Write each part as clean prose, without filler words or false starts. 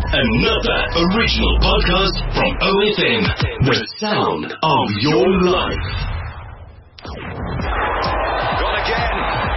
Another original podcast from OFM. The sound of your life. Gone again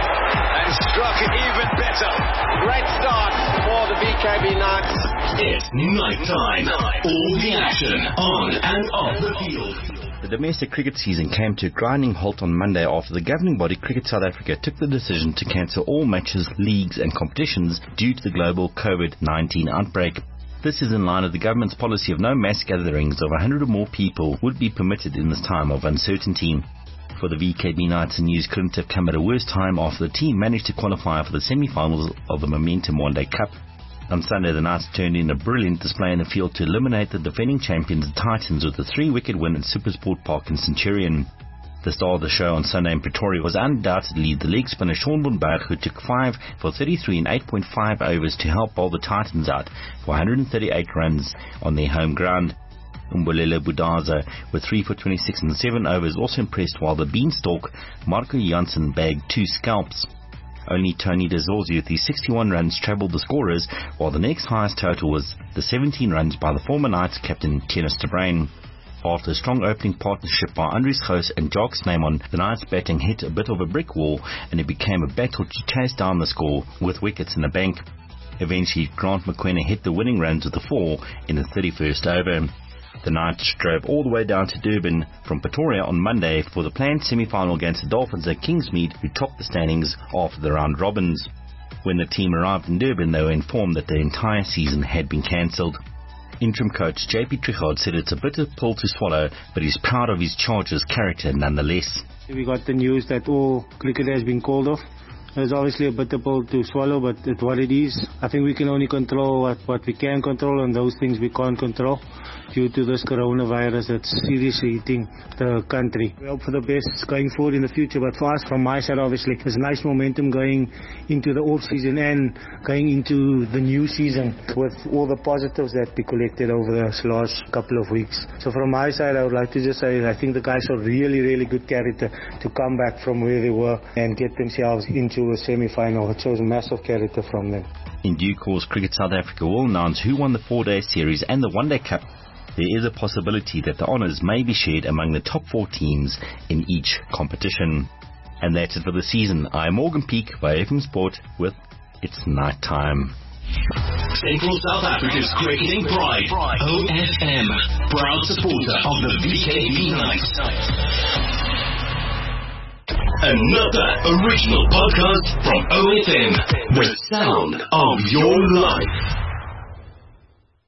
and struck it even better. Great start for the VKB Knights. It's night time. All the action on and off the field. The domestic cricket season came to a grinding halt on Monday after the governing body Cricket South Africa took the decision to cancel all matches, leagues and competitions due to the global COVID-19 outbreak. This is in line with the government's policy of no mass gatherings of 100 or more people would be permitted in this time of uncertainty. For the VKB Knights, the news couldn't have come at a worse time after the team managed to qualify for the semi-finals of the Momentum One Day Cup. On Sunday, the Knights turned in a brilliant display in the field to eliminate the defending champions, the Titans, with a 3-wicket win at Supersport Park in Centurion. The star of the show on Sunday in Pretoria was undoubtedly the leg spinner Shaun Boonberg, who took 5 for 33 in 8.5 overs to help bowl the Titans out for 138 runs on their home ground. Umbulelo Budaza with 3 for 26 in 7 overs also impressed, while the Beanstalk Marco Jansen bagged 2 scalps. Only Tony de Zorzi with his 61 runs travelled the scorers, while the next highest total was the 17 runs by the former Knights captain Tennis de Bruin. After a strong opening partnership by Andries Gous and Jacques Snyman, the Knights batting hit a bit of a brick wall and it became a battle to chase down the score with wickets in the bank. Eventually, Grant McKenna hit the winning runs with a 4 in the 31st over. The Knights drove all the way down to Durban from Pretoria on Monday for the planned semi-final against the Dolphins at Kingsmead, who topped the standings after the round robins. When the team arrived in Durban, they were informed that the entire season had been cancelled. Interim coach JP Trichard said it's a bitter pill to swallow, but he's proud of his Chargers' character nonetheless. We got the news that all cricket has been called off. It's obviously a bitter pill to swallow, but it's what it is. I think we can only control what we can control, and those things we can't control due to this coronavirus that's seriously hitting the country. We hope for the best going forward in the future, but for us, from my side, obviously, there's nice momentum going into the off-season and going into the new season with all the positives that we collected over the last couple of weeks. So from my side, I would like to just say I think the guys are really, really good character to come back from where they were and get themselves into a semi-final. It shows massive character from them. In due course, Cricket South Africa will announce who won the 4-day series and the one-day cup. There is a possibility that the honours may be shared among the top 4 teams in each competition. And that's it for the season. I'm Morgan Peak by FM Sport with It's Night Time. Central South Africa's cricketing pride, OFM, proud supporter of the VKB Knights. Another original podcast from OFM, the sound of your life.